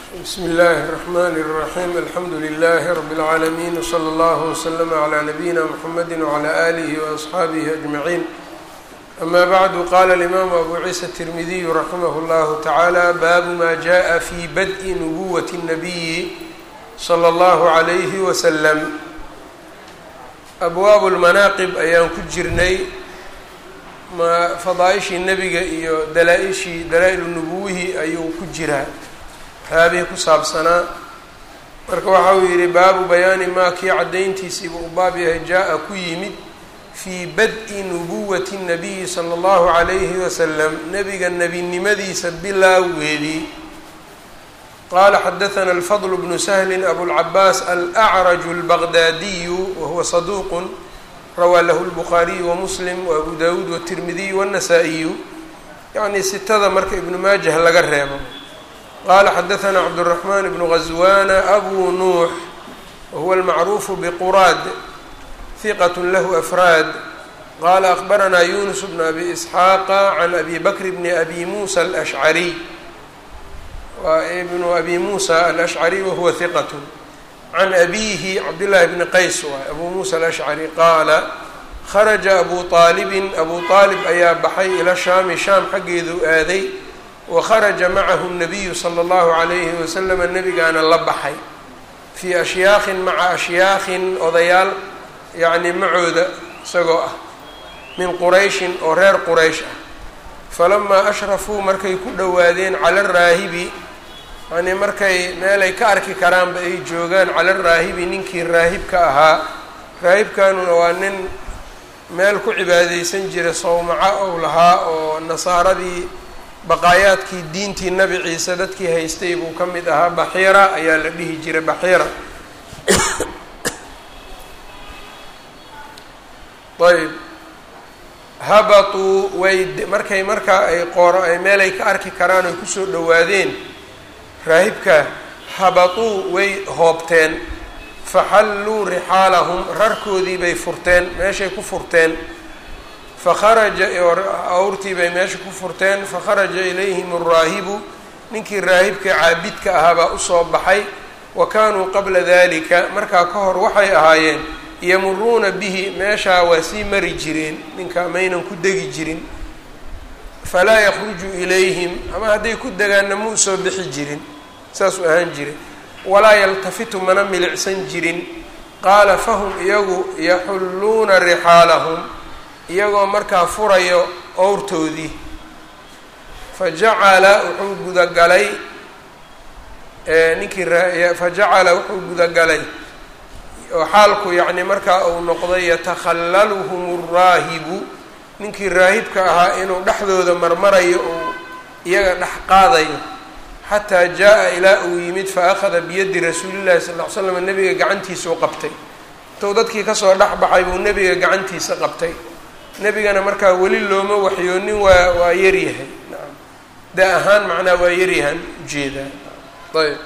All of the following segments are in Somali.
بسم الله الرحمن الرحيم الحمد لله رب العالمين وصلى الله وسلم على نبينا محمد وعلى آله وأصحابه أجمعين أما بعد قال الإمام أبو عيسى الترمذي رحمه الله تعالى باب ما جاء في بدء نبوة النبي صلى الله عليه وسلم أبواب المناaqب ayaan ku jirnay fadaaishii nebiga iyo dalaa-il nubuwihii ayuu ku jiraa waxyaabihii ku saabsanaa marka waxa uu yidhi baabu bayaani maa kii caddayntiisiiba u baab yahay jaa-a ku yimid fii bad-i nubuwati الnabiyi salى اllahu عalayhi wasalam nebiga nebinimadiisa bilaawgeedii qala xadaثna الfضل بن سهل أbوالعabاس الأعرج البغدادي وهو صدوq rawى lh البخاري ومسلم وأbو dاود والترمذي والنسائي yعnي sitada marka iبن maaجه laga reebo qala xadaثna cبدالرحمن بن غزوان أbو نوح وهو المعروف بqrاd ثqة lh أفrاad qala أخبرna يونس بن أbي إسحاq عن أbي بكر بن أbي موسى الأشعري وابن أbي موسى الأشعري وهو ثqة عن أbيه cبدالله بن qays waay أbو موسى الأشعري qaala khرجa أbو طاaلب أbو طاaلب ayaa baxay ilى shaami shaam xaggeedu aaday وakhرجa macahu النabiyu slى الlaهu عalayhi وasلم nebigaana la baxay fii أshyaakhin maca أshyaakhin odayaal yacni macooda isagoo ah min qurayshin oo reer quraysh ah falamaa ashrafuu markay ku dhowaadeen cala araahibi yani markay meelay ka arki karaanba ay joogaan cala araahibi ninkii raahibka ahaa raahibkanuna waa nin meel ku cibaadeysan jira sawmaco ou lahaa oo nasaaradii baqaayaadkii diintii nebi ciise dadkii haystay buu ka mid ahaa baxiira ayaa la dhihi jiray baxiira ayb habatuu markay ay meelay ka arki karaan oy kusoo dhowaadeen raahibka habatuu way hoobteen faxalluu rixaalahum rarkoodii bay furteen meeshay ku furteen fakharaja awrtii bay meesha ku furteen fakharaja ilayhim araahibu ninkii raahibka caabidka ahaa baa usoo baxay wa kaanuu qabla dalika markaa ka hor waxay ahaayeen yamuruuna bihi meeshaa waa sii mari jireen ninka maynan ku degi jirin falaa yakruju ilayhim ama hadday ku degaanna ma u soo bixi jirin saasuu ahaan jiray walaa yaltafitu mana milicsan jirin qaala fahum iyagu yaxulluuna rixaalahum iyagoo markaa furayo owrtoodii fajacala wuxuu gudagalay fajacala wuxuu gudagalay oo xaalku yacni markaa uu noqday yatakhallaluhum araahibu ninkii raahibka ahaa inuu dhexdooda marmarayo uu iyaga dhex qaadayo xataa jaa-a ilaa uu yimid fa akhada biyadi rasuulillahi sal ll ly slam nebiga gacantiisa u qabtay intuu dadkii kasoo dhex baxay buu nebiga gacantiisa qabtay nebigana markaa weli looma waxyoonin waa yaryahay naam daa ahaan macnaa waa yaryahan ujeedaa ayb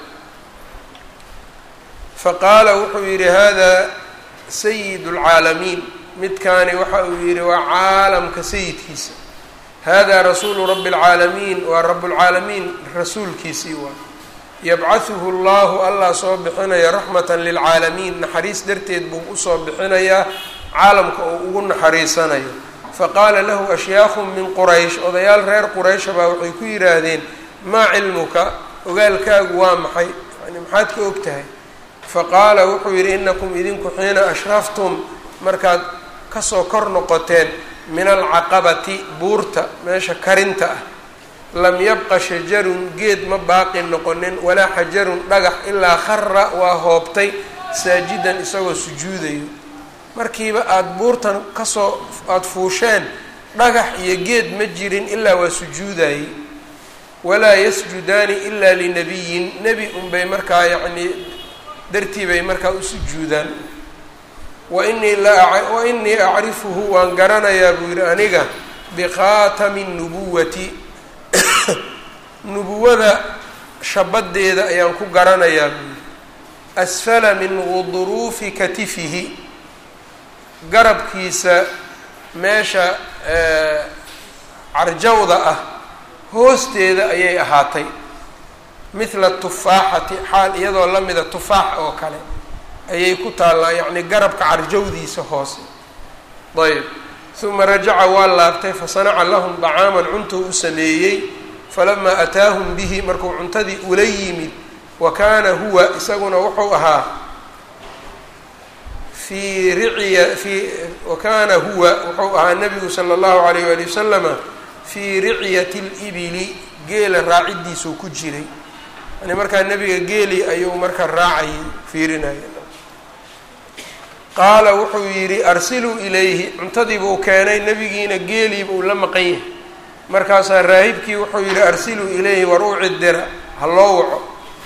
faqaala wuxuu yidhi hada sayid اlcaalamiin midkaani waxa uu yidhi waa caalamka sayidkiisa hada rasuulu rabi اlcaalamiin waa rabuاlcaalamiin rasuulkiisii waa yabcahuhu اllahu allah soo bixinaya raxmata lilcaalamiin naxariis darteed buu usoo bixinayaa caalamka oo ugu naxariisanayo faqaala lahu ashyaakhun min quraysh odayaal reer quraysha baa waxay ku yidhaahdeen maa cilmuka ogaalkaagu waa maxay yani maxaad ka og tahay faqaala wuxuu yidhi inakum idinku xiina ashraftum markaad kasoo kor noqoteen min alcaqabati buurta meesha karinta ah lam yabqa shajarun geed ma baaqi noqonin walaa xajarun dhagax ilaa khara waa hoobtay saajidan isagoo sujuudayo markiiba aada buurtan aada fuusheen dhagax iyo geed ma jirin ilaa waa sujuudayey walaa yasjudaani ilaa linabiyin nebi unbay markaa yacnii dartii bay markaa u sujuudaan wa inii acrifuhu waan garanayaa buu yidhi aniga bikhaatami nubuwati nubuwada shabadeeda ayaan ku garanayaa buu yidhi asfala min guduruufi katifihi garabkiisa meesha carjawda ah hoosteeda ayay ahaatay mithla tufaaxati xaal iyadoo la mida tufaax oo kale ayay ku taallaa yacni garabka carjawdiisa hoose. ayb uma rajaca waa laabtay fasanaca lahum dacaaman cuntuu u sameeyey falamaa ataahum bihi markuu cuntadii ula yimid wa kaana huwa isaguna wuxuu ahaa wakaana huwa wuxuu ahaa nabigu sala allahu alayh wali wasalama fii ricyati libili geela raacidiisuu ku jiray yani markaa nebiga geeli ayuu marka raacayay fiirinaya. qaala wuxuu yidhi arsiluu ilayhi cuntadiibuu keenay nebigiina geeliibuu la maqan yahay markaasaa raahibkii wuxuu yidhi arsiluu ilayhi war u cidira ha loo waco.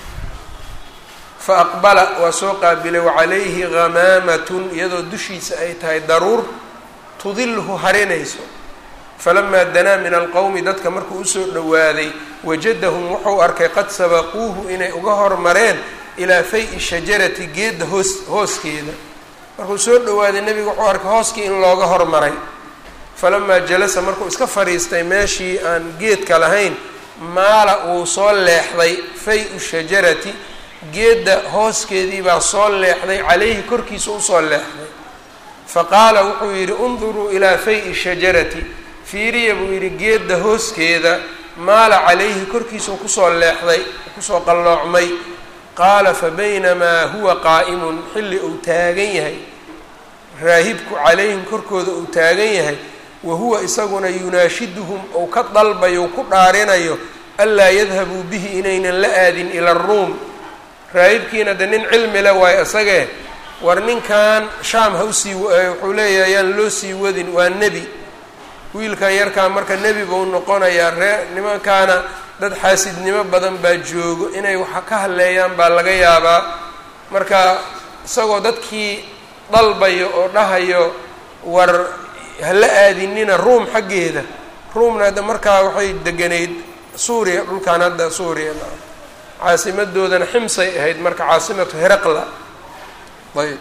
fa aqbala waa soo qaabilay wacalayhi ghamaamatun iyadoo dushiisa ay tahay daruur tudilhu harinayso. falamaa danaa min alqowmi dadka markuu usoo dhowaaday wajadahum wuxuu arkay qad sabaquuhu inay uga hormareen ilaa fay-i shajarati geedda hooskeeda. markuu soo dhowaaday nebigu wuxuu arkay hooskii in looga hormaray. falamaa jalasa markuu iska fadhiistay meeshii aan geedka lahayn maala uu soo leexday fay-u shajarati geedda hooskeedii baa soo leexday calayhi korkiisa usoo leexday. faqaala wuxuu yidhi unduruu ilaa fay-i shajarati fiiriya buu yidhi geedda hooskeeda maala calayhi korkiisau kusoo leexday kusoo qalloocmay. qaala fabaynamaa huwa qaa'imun xilli uu taagan yahay raahibku calayhim korkooda uu taagan yahay wa huwa isaguna yunaashiduhum ou ka dalbayo ku dhaarinayo anlaa yadhabuu bihi inaynan la aadin ila aruum. raahibkiina de nin cilmi le waayo isagee war ninkan shaam ha usii wuxuu leeyahay yaan loo sii wadin waa nebi wiilkan yarkaa marka nebi buu noqonayaa nimankaana dad xaasidnimo badan baa joogo inay waxa ka hadleeyaan baa laga yaabaa. marka isagoo dadkii dalbayo oo dhahayo war hala aadinina ruum xaggeeda ruumna hadda markaa waxay deganayd suuriya dhulkaan hadda suuriya caasimadoodana ximsay ahayd marka caasimatu heraqla. ayb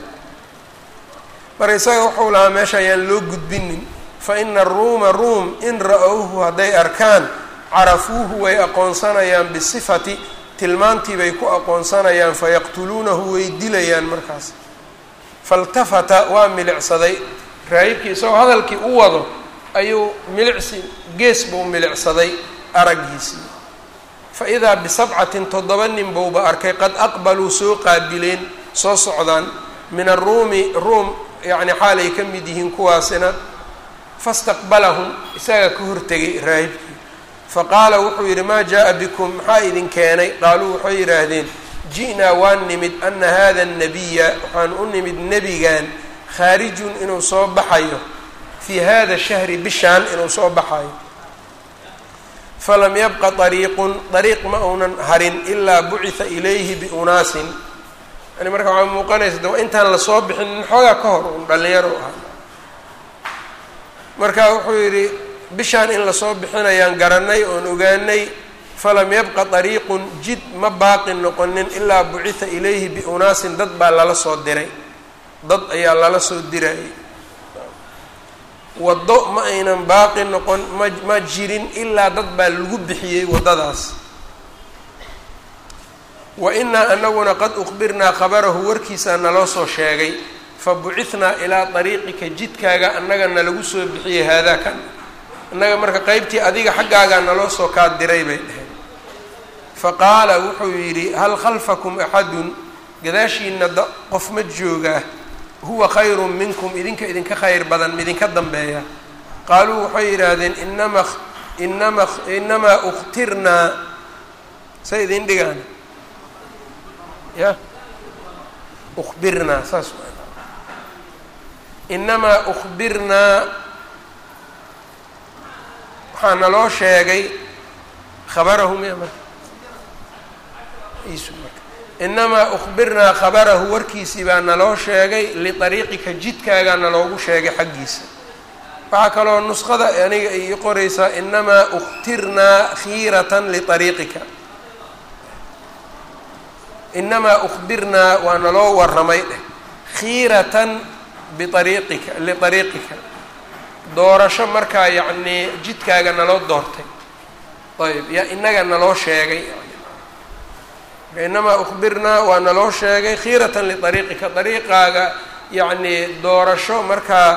marka isaga wuxuu lahaa meesha ayaan loo gudbinin fa ina aruuma ruum in ra-owhu hadday arkaan carafuuhu way aqoonsanayaan bisifati tilmaantii bay ku aqoonsanayaan fayaqtuluunahu way dilayaan markaas. faltafata waa milicsaday raahibkii isagoo hadalkii u wado ayuu milicsi gees buu milicsaday araggiisii. fa idaa bisabcatin 7 nin buuba arkay qad aqbaluu soo qaabileen soo socdaan min aruumi ruum yacni xaalay ka mid yihiin kuwaasina. fastaqbalahum isaga ka hortegay raahibkii. faqaala wuxuu yidhi maa jaa-a bikum maxaa idin keenay? qaaluu waxay yidhaahdeen ji'naa waan nimid ana hada annabiya waxaan u nimid nebigan khaarijun inuu soo baxayo fii hada shahri bishaan inuu soo baxayo. falam yabqa dariiq ma uunan harin ilaa bucitha ilayhi biunaasin yani marka waxaa muuqanaysa de intaan lasoo bixin xoogaa ka hor un dhallinyaro ahaa. marka wuxuu yidhi bishaan in lasoo bixinayaan garanay oon ogaanay. falam yabqa dariiqun jid ma baaqi noqonin ilaa bucitha ilayhi biunaasin dad baa lala soo diray dad ayaa lala soo dirayay. waddo ma aynan baaqi noqon ma jirin ilaa dad baa lagu bixiyey waddadaas. wa inaa anaguna qad ukhbirnaa khabarahu warkiisaa naloo soo sheegay fabucithnaa ilaa dariiqika jidkaaga annaga nalagu soo bixiyey haadaa kan annaga marka qeybtii adiga xaggaagaa naloo soo kaa diray bay dheheen. faqaala wuxuu yidhi hal khalfakum axadun gadaashiina qof ma joogaa huwa khayrun minkum idinka khayr badan midinka dambeeya. qaaluu waxay yidhaahdeen inamaa ukhtirnaa say idin dhigaan ya ukhbirnaa saas inamaa ukhbirnaa waxaa naloo sheegay khabarahu miya marka inamaa ukhbirnaa khabarahu warkiisii baa naloo sheegay liariiqika jidkaagaa naloogu sheegay xaggiisa. waxaa kaloo nusqada aniga ii qoraysaa inamaa ukhtirnaa khiiratan liariiqika. inamaa ukhbirnaa waa naloo warramay dheh khiiratan biariiqika liariiqika doorasho markaa yacnii jidkaaga naloo doortay. ayb yaa inaga naloo sheegay inamaa ukhbirnaa waa naloo sheegay khiiratan liariiqika dariiqaaga yacnii doorasho markaa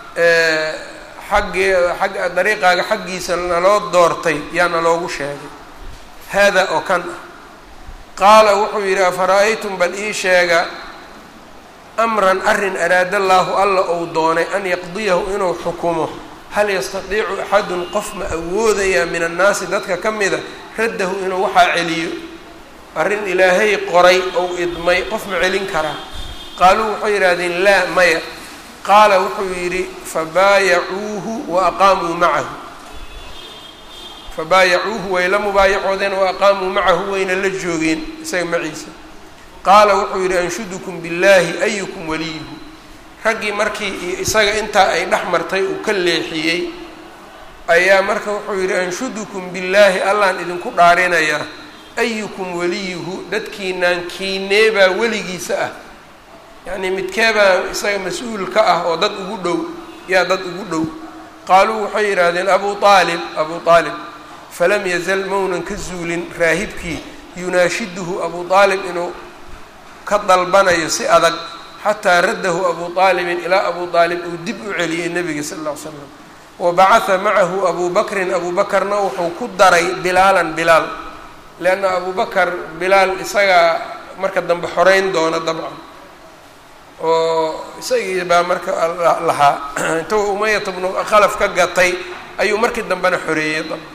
dariiqaaga xaggiisa naloo doortay yaa naloogu sheegay haadaa oo kan ah qaala wuxuu yidhi afara'aytum bal ii sheega amran arrin araada allaahu alla ou doonay an yaqdiyahu inuu xukumo hal yastatiicu axadun qof ma awoodayaa min annaasi dadka ka mida raddahu inuu waxaa celiyo arrin ilaahay qoray ou idmay qof ma celin karaa qaaluu waxay yidhaahdeen laa maya qaala wuxuu yidhi fabaayacuuhu wa aqaamuu macahu fabaayacuuhu way la mubaayacoodeen wa aqaamuu macahu wayna la joogeen isaga maciisa qaala wuxuu yidhi anshudukum billaahi ayukum waliyuhu raggii markii isaga intaa ay dhex martay uu ka leexiyey ayaa marka wuxuu yidhi anshudukum billaahi allaan idinku dhaarinayaa ayukum waliyuhu dadkiinaan kiineebaa weligiisa ah yacnii midkeebaa isaga mas-uul ka ah oo dad ugu dhow yaa dad ugu dhow qaaluu waxay yidhaahdeen abuu aalib falam yazal maunan ka zuulin raahibkii yunaashiduhu abuu aalib inuu ka dalbanayo si adag xataa raddahu abuu aalibin ilaa abuu aalib uu dib u celiyey nebiga sala alla ly slam wa bacatha macahu abuu bakrin abuu bakarna wuxuu ku daray bilaalan bilaal leanna abuu bakar bilaal isagaa marka dambe xoreyn doona dabcan oo isagii baa marka lahaa intuu umayata bnu khalaf ka gatay ayuu markii dambena xoreeyey dabcan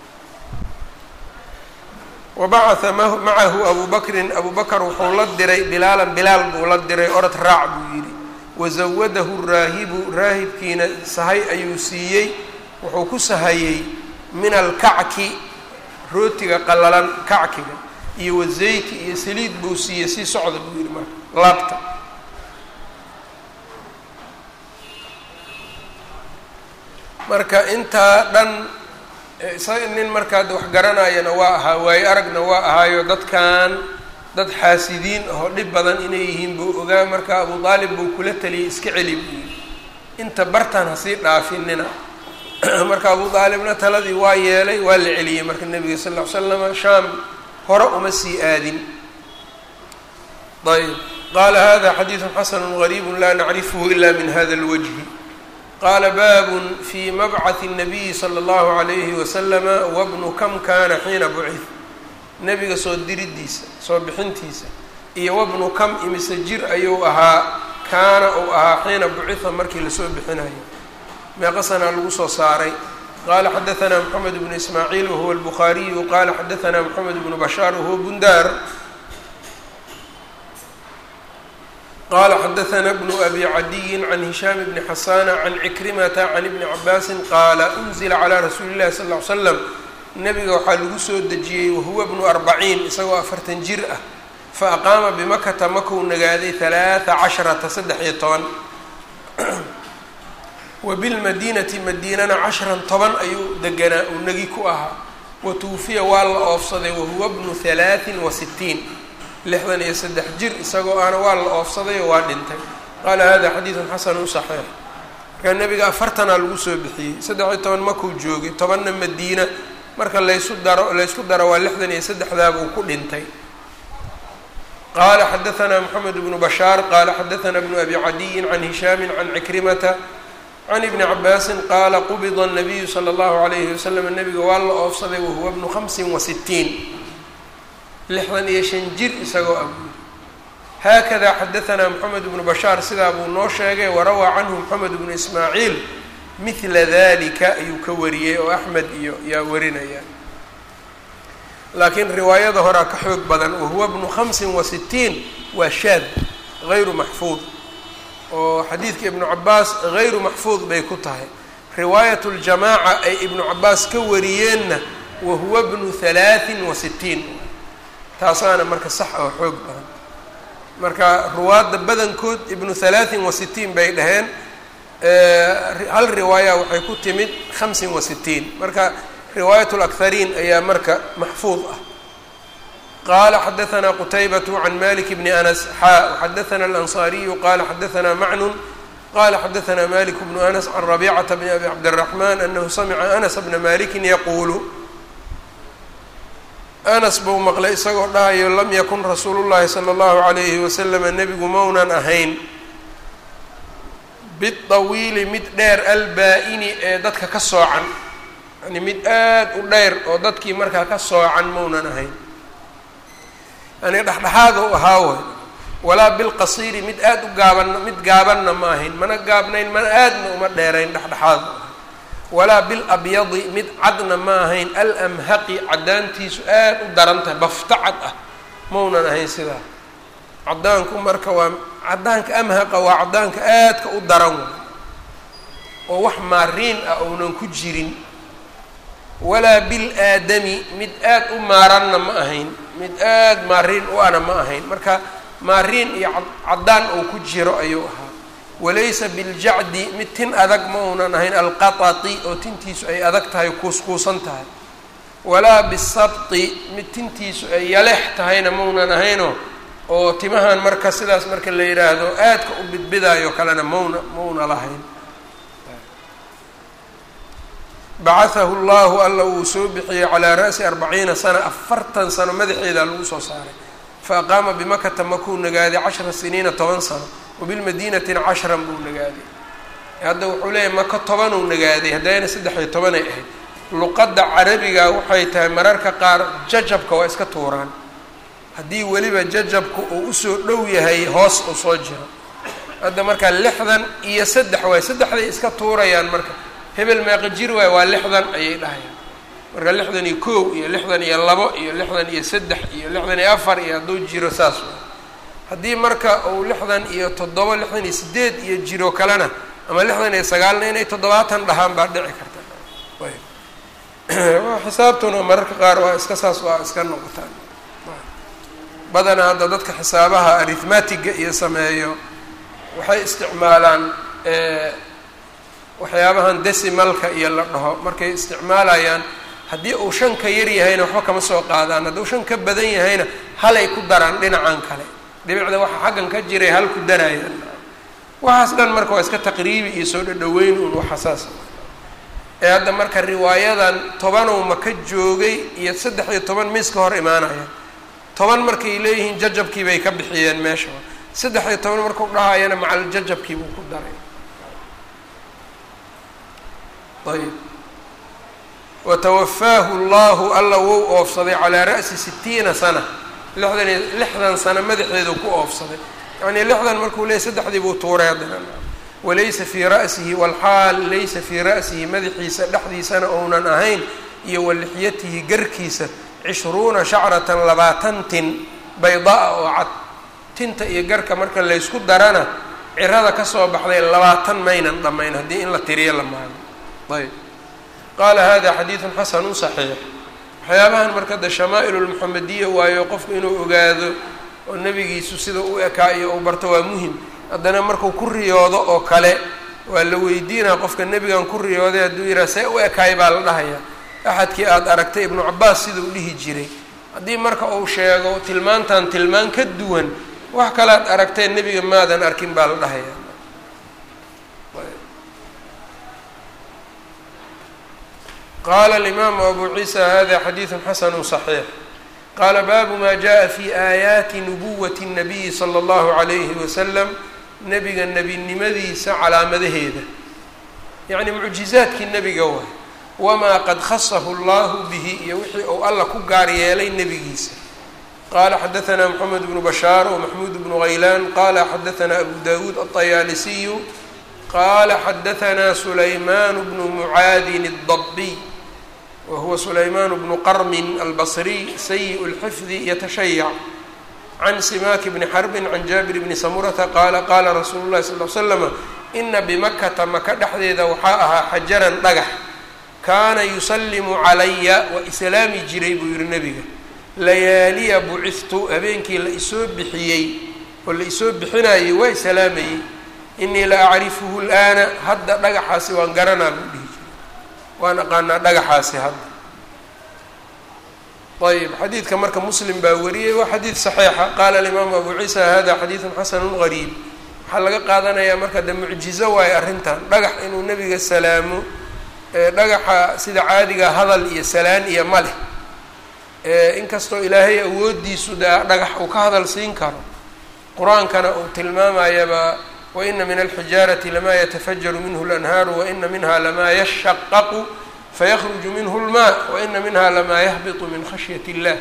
wabacatha macahu abuu bakrin abuu bakar wuxuu la diray bilaalan bilaal buu la diray orod raac buu yidhi wazawadahu raahibu raahibkiina sahay ayuu siiyey wuxuu ku sahayey min alkacki rootiga qallalan kackiga iyo wazayti iyo saliid buu siiyey sii socda buu yidhi marka laabta marka intaa dhan isaga nin markaa wax garanayana waa ahaa waayo aragna waa ahaayo dadkan dad xaasidiin ahoo dhib badan inay yihiin buu ogaa marka abuu aalib buu kula taliyey iska celi buu yidhi inta bartaan hasii dhaafinina marka abuu aalibna taladii waa yeelay waa la celiyey marka nebiga sal ll ly slama shaam hore uma sii aadin ayb qaala hada xadiidu xasanu gariibu laa nacrifhu ila min hada اlwajhi qaala baabun fii mabcathi الnabiyi salى اllahu عalayhi waslama wabnu kam kana xiina bucid nebiga soo diridiisa soo bixintiisa iyo wabnu kam imise jir ayuu ahaa kaana uu ahaa xiina bucitha markii lasoo bixinayo meeqa sanaa lagu soo saaray qaala xadaثna mxamed bnu ismaaciil wahuwa الbukhaariyu qaala xadaثna mxamed bnu bashaar wahuwa bundaar qala xadaثna bnu abi cadiyi can hishaam bni xasana can cikrimata can ibni cabaasi qaala unzila calىa rasuuli اllahi sal ly slam nebiga waxaa lagu soo dejiyey wahuwa bnu 40 isagoo 40 jir ah faaqaama bimakata makuu nagaaday 13 wabilmadiinati madiinana 10 ayuu deganaa uu negi ku ahaa watuufiya waa la oofsaday wahuwa bnu 63 63 jir isagoo aana waa la oofsaday oo waa dhintay qaala hada xadiidun xasanu saxiix markaa nebiga 40 lagu soo bixiyey 13 makuu joogay 10na madiina marka laysku daro waa 63 buu ku dhintay qaala xadaثna mxamed bnu bashaar qaala xadaثna bnu abi cadiyin can hishaami can cikrimata can ibni cabaasin qaala qubida الnabiyu salى اllahu عalayhi wasalam nebiga waa la oofsaday wahuwa bnu 65 65 jir isagoo abuuri haakada xadaثna mxamed bnu bashaar sidaa buu noo sheegay warawaa canhu mxamed bnu ismaaciil mila dalika ayuu ka wariyey oo axmed iyo yaa warinaya laakiin riwaayada horaa ka xoog badan wahuwa bnu 65 waa shaad غayru maxfuud oo xadiidka ibnu cabaas غayru maxfuud bay ku tahay riwaayat اljamaaca ay ibnu cabaas ka wariyeenna wahuwa bnu 63 taasaana marka sax oo xoog badan marka ruwaadda badankood ibnu 63 bay dhaheen hal riwaaya waxay ku timid 65 marka riwaayat اlأkhariin ayaa marka maxfuud ah qaala xadaثna qutaybatu can malik bni anas xaa xadaثna alanصariyu qaala xadaثna macnun qala xadaثna malik bnu anas can rabicata bni abi cabdالraxman anahu samica anas bna maliki yaquulu anas buu maqlay isagoo dhahayo lam yakun rasuulu llahi sala allahu calayhi wasalama nebigu maunan ahayn bidawiili mid dheer albaa-ini ee dadka ka soocan yani mid aad u dheer oo dadkii markaa ka soocan maunan ahayn yani dhexdhexaada u ahaa way walaa bilqasiiri mid aad u gaabanna mid gaabanna ma ahayn mana gaabnayn mana aadna uma dheerayn dhexdhexaada walaa bilabyadi mid cadna ma ahayn alamhaqi caddaantiisu aad u daran tahay bafta cad ah maunan ahayn sidaa caddaanku marka waa caddaanka amhaqa waa caddaanka aadka u daran oo wax maariin ah ounan ku jirin walaa bilaadami mid aad u maaranna ma ahayn mid aad maariin u ana ma ahayn marka maariin iyo caddaan ou ku jiro ayuu ahaa walaysa biljacdi mid tin adag ma uunan ahayn alqatati oo tintiisu ay adag tahay kuuskuusan tahay walaa bisabti mid tintiisu ay yaleex tahayna maunan ahaynoo oo timahan marka sidaas marka la yidhaahdo aadka u bidbidaayo kalena mauna lahayn bacahahu llahu alla uu soo bixiyey calaa ra'si 40 sana 40 sano madaxeeda lagu soo saaray fa aqaama bimakata makuu nagaaday 10 siniina 10 sano wabilmadiinati 10 buu nagaaday hadda wuxuu leeyahay maka 10 uu nagaaday haddayna 13 ay ahayd luqadda carabiga waxay tahay mararka qaar jajabka waa iska tuuraan haddii weliba jajabku uu usoo dhow yahay hoos uu soo jiro hadda markaa 60 iyo 3 waay 3day iska tuurayaan marka hebel meeqa jir waay waa 60 ayay dhahayaan marka 61 iyo 62 iyo 63 iyo 64 iyo hadduu jiro saas haddii marka uu 67 iyo 68 iyo jiro kalena ama 69na inay 70 dhahaan baa dhici karta xisaabtuna mararka qaar waa iska saas waa iska noqotaan badanaa hadda dadka xisaabaha arithmatiga iyo sameeyo waxay isticmaalaan waxyaabahan decimalka iyo la dhaho markay isticmaalayaan haddii uu 5 ka yar yahayna waxba kama soo qaadaan hadduu 5 ka badan yahayna halay ku daraan dhinacan kale dhibicda waxa xaggan ka jiray hal ku darayaan waxaas dhan marka waa iska taqriibi iyo soo dhaweyn uun waxasaas hadda marka riwaayadan 10 ma ka joogay iyo 13 miiska hor imaanaya 10 markay leeyihiin jajabkii bay ka bixiyeen meesha 13 markuu dhahayana macal jajabkii buu ku daray ayb watawafaahu llahu alla wou oofsaday calaa ra'si 60 sana 60 sano madaxeedu ku oofsaday yacnii 60 markuu leeyahy 3dii buu tuuray haddana walaysa fii ra'sihi walxaal laysa fii ra'sihi madaxiisa dhexdiisana ounan ahayn iyo walixyatihi garkiisa 20 shacratan 20 tin baydaa oo cad tinta iyo garka marka laysku darana cirada kasoo baxday 20 maynan dhammayn haddii in la tiriyo la maayo ayb qaala hada xadiidu xasanu صaxiix waxyaabahan marka de shamaa'ilu lmuxamediya waayo qofku inuu ogaado oo nebigiisu sida u ekaa iyo uu barto waa muhim haddana markuu ku riyoodo oo kale waa la weydiinaa qofka nebigan ku riyooday hadduu yidhaha see u ekaay baa la dhahaya axadkii aada aragtay ibnu cabaas sidau dhihi jiray haddii marka uu sheego tilmaantan tilmaan ka duwan wax kalead aragtee nebiga maadan arkin baa la dhahaya qala alimaamu abu ciisa hada xadiidu xasanu صaxiix qaala baabu ma jaءa fi aayaati nubuwati الnabiyi salى اllahu عalayhi wasalam nebiga nebinimadiisa calaamadaheeda yacni mucjizaadkii nebiga waay wamaa qad khasahu اllahu bihi iyo wixii uu alla ku gaar yeelay nebigiisa qala xadaثna mxamed bnu bashaar wmaxmuud bnu haylaan qala xadaثna abu dawuud aلطayaalisiyu qala xadaثna sulayman bnu mucaadin الdabiy wahuwa sulayman bnu qarmin albصriy sayiء اlxifdi yatashayac can simaaki bni xarbin can jaabir bni samurata qaala qaala rasuulu llahi sal l slama ina bimakata maka dhexdeeda waxaa ahaa xajaran dhagax kaana yusallimu calaya waa islaami jiray buu yihi nebiga layaaliya buciftu habeenkii la isoo bixiyey oo la isoo bixinayay waa islaamayey inii la acrifuhu اlآana hadda dhagaxaasi waan garanaa buu dhihi jiray waan aqaanaa dhagaxaasi hadda ayb xadiidka marka muslim baa wariyey waa xadiid صaxiixa qaala alimaamu abu ciisa hada xadiidu xasanu gariib waxaa laga qaadanayaa marka de mucjizo waayo arrintan dhagax inuu nebiga salaamo dhagaxa sida caadiga hadal iyo salaan iyo maleh inkastoo ilaahay awoodiisu dhagax uu ka hadal siin karo, qur-aankana uu tilmaamayaba waina min alxijaarati lamaa yatafajaru minhu اlanhaaru waina minha lamaa yashaqaqu faykruju minhu اlmaa waina minha lamaa yahbitu min khashyat اllah.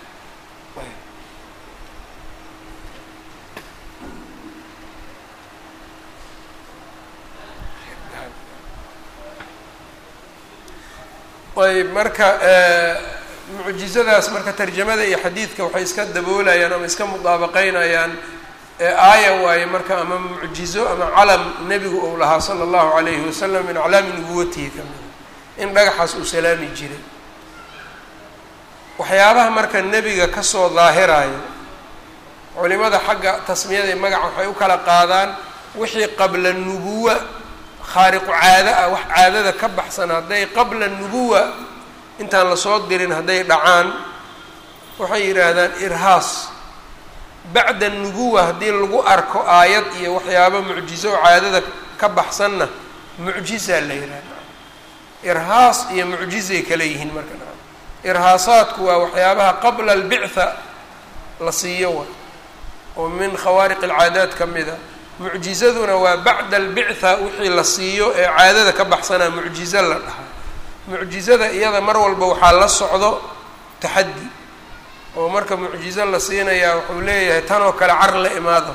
ayb marka mucjizadaas marka tarjamada iyo xadiidka waxay iska daboolayaan ama iska mudaabaqeynayaan aaya waaye marka ama mucjizo ama calam nebigu uu lahaa sala allahu calayhi wasalam min aclaami nubuwatihi ka mida in dhagaxaas uu salaami jiray. waxyaabaha marka nebiga kasoo daahirayo culimada xagga tasmiyada iyo magaca waxay u kala qaadaan wixii qabla nubuwa khaariqu caado ah, wax caadada ka baxsan hadday qabla nubuwa intaan lasoo dirin hadday dhacaan waxay yidhaahdaan irhaas. bacda nubuwa haddii lagu arko aayad iyo waxyaaba mucjizo oo caadada ka baxsanna mucjizaa la yidhahda. irhaas iyo mucjizay kala yihiin marka. irhaasaadku waa waxyaabaha qabla albictha la siiyo wa oo min khawaariq alcaadaat ka mida. mucjizaduna waa bacda albictha wixii la siiyo ee caadada ka baxsanaa mucjizo la dhahaa. mucjizada iyada mar walba waxaa la socdo taxaddi oo marka mucjizo la siinayaa wuxuu leeyahay tanoo kale car la imaada.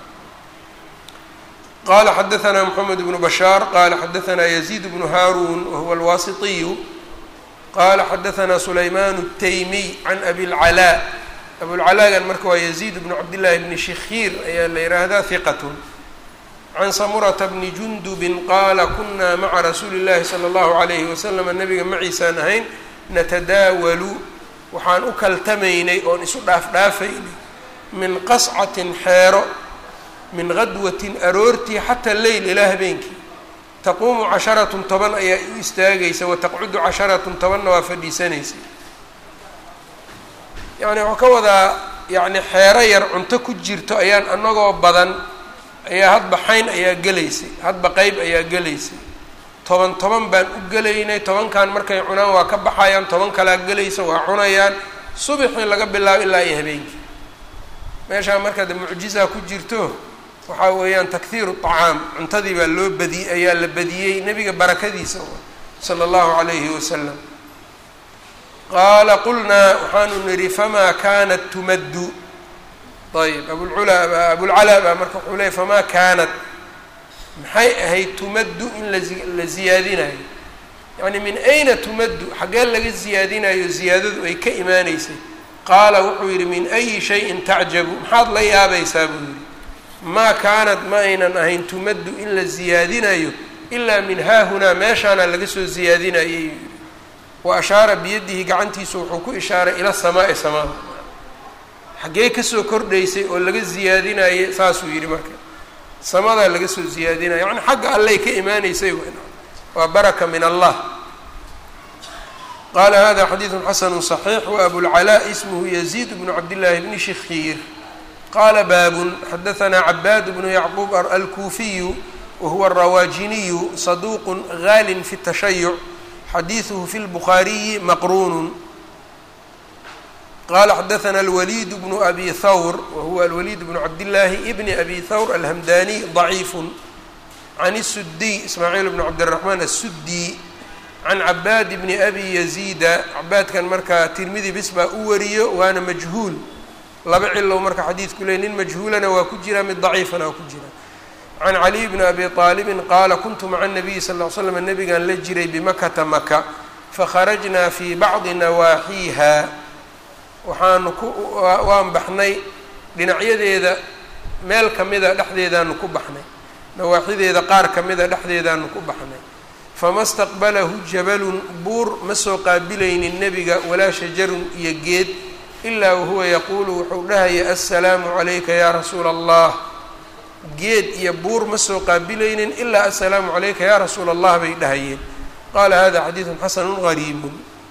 qala xadaثna mحamed بن bashاar qala xadaثna يزيد بن haarun wahuwa alwasitiyu qala xadaثna sulayman التaymiy can abi اlcalaa. abulcalaagan marka waa يزيد بن cabdالlahi bni shikhiir ayaa la yihahdaa hiqat can samurata bni jundubin qaala kuna maca rasuuli اllahi salى اllahu عalayhi waslama nabiga maciisaan ahayn natadaawalu waxaan u kaltamaynay oon isu dhaafdhaafaynay min qascatin xeero min gadwatin aroortii xata leyl ilaa habeenkii. taquumu 10 toban ayaa u istaagaysa wataqcudu 10 tobanna waa fadhiisanaysa. yani wuxuu ka wadaa yani xeero yar cunto ku jirto ayaan anagoo badan ayaa hadba xayn ayaa gelaysay, hadba qeyb ayaa gelaysay. toban baan u gelaynay, tobankan markay cunaan waa ka baxayaan, toban kalaa gelaysa waa cunayaan, subaxii laga bilaabo ilaa iyo habeenkii. meeshaa marka de mucjizaa ku jirto waxaa weeyaan takhiiru طacaam, cuntadii baa loo badiyey ayaa la badiyey nebiga barakadiisa sala اllahu عalayhi wasalam. qaala qulnaa waxaanu nidhi famaa kaanat tumaddu. ayb abulcalaa baa marka wuxuu leeyay famaa kaanat maxay ahayd tumaddu in la ziyaadinayo, yani min ayna tumaddu xaggee laga ziyaadinayo ziyaadadu ay ka imaaneysay. qaala wuxuu yidhi min ayi shayin tacjabu, maxaad la yaabaysaa buu yidhi. maa kaanat ma aynan ahayn tumaddu in la ziyaadinayo ilaa min haahunaa meeshaana laga soo ziyaadinayay. wa ashaara biyadihi gacantiisu wuxuu ku ishaaray ila samaa'i samada, xaggee kasoo kordhaysay oo laga ziyaadinayay saasuu yidhi marka samadaa laga soo ziyaadinaya, yani xagga allay ka imaaneysay waa baraka min allah. qala hada xadiiثu xasanu صaxiix waabulcalaa ismhu yaziid bnu cabdillaahi bni shikhiir. qala baabun xadaثna cabaad bnu yacquub alkuufiyu wahuwa arawaajiniyu saduuq gaalin fi الtashayuc xadiiثuhu fi اlbukhaariyi maqruun. qala xadaثna alwaliid bnu abi thawr wahuwa alwaliid bnu cabdillaahi bni abi thawr alhamdaniy ضaciif can الsudiy ismaaciil bn cabdالraxmaan الsudي can cabaad bni abi yaziida. cabaadkan marka tirmidi bis baa u wariyo waana majhuul, laba cilow marka xadiidku ley nin majhuulana waa ku jira mid daciifana waa ku jira. can caliy bni abi aalibin qaala kuntu maca الnabiyi sal ll l slam nabigaan la jiray bimakata maka fakharajnaa fii bacdi nawaaxiiha waxaanu waan baxnay dhinacyadeeda meel kamida dhexdeedaanu ku baxnay, nawaaxideeda qaar kamida dhexdeedaanu ku baxnay. fama staqbalahu jabalun buur ma soo qaabilaynin nebiga walaa shajarun iyo geed ilaa wahuwa yaquulu wuxuu dhahaya assalaamu calayka yaa rasuula allah. geed iyo buur ma soo qaabilaynin ilaa assalaamu calayka yaa rasuula allah bay dhahayeen. qaala hada xadiidun xasanu gariibun.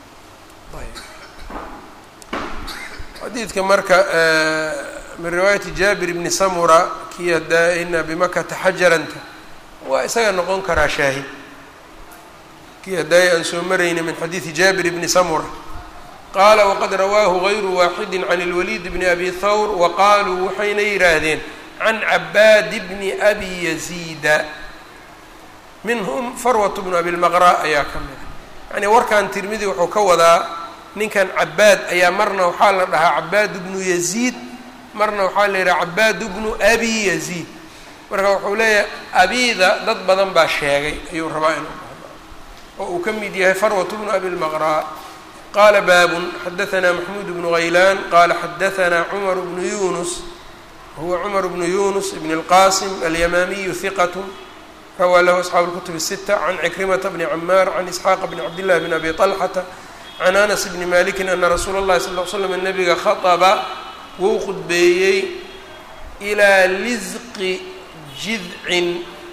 xadiidka marka min riwaayati jaabir bni samura kii hadaa-ina bimakata xajaranta waa isaga noqon karaa shaahid. kii hadaaya aan soo marayna min xadiidi jaabir bni samura qaala waqad rawaahu gayru waaxidi can اlwaliid bni abi thawr waqaaluu waxayna yidhaahdeen can cabaad bni abi yaziida minhum farwat bnu abi lmaqra ayaa ka mida yani warkan tirmidi wuxuu ka wadaa ninkan cabaad ayaa marna waxaa la dhahaa cabaad bnu yaziid marna waxaa la yidhaha cabaad bnu abi yaziid marka wuxuu leeyahay abida dad badan baa sheegay ayuu rabaa inuu dhahdo oo uu ka mid yahay farwat bnu abi lmaqra qaala baabun xadaanaa maxmuud bnu haylaan qaala xadaanaa cumar bnu yunus huwa cumar bnu yunus bn اlqasim alyamaamiyu hiqat rawaa lahu asxaabu اlkutub الsita can cikrimata bni camaar can isxaaqa bni cabdillahi bn abi طalxata can anas bni maliki ana rasuula اllahi sal ll slam nabiga khaطba wuu khudbeeyey ilaa lisqi jidcin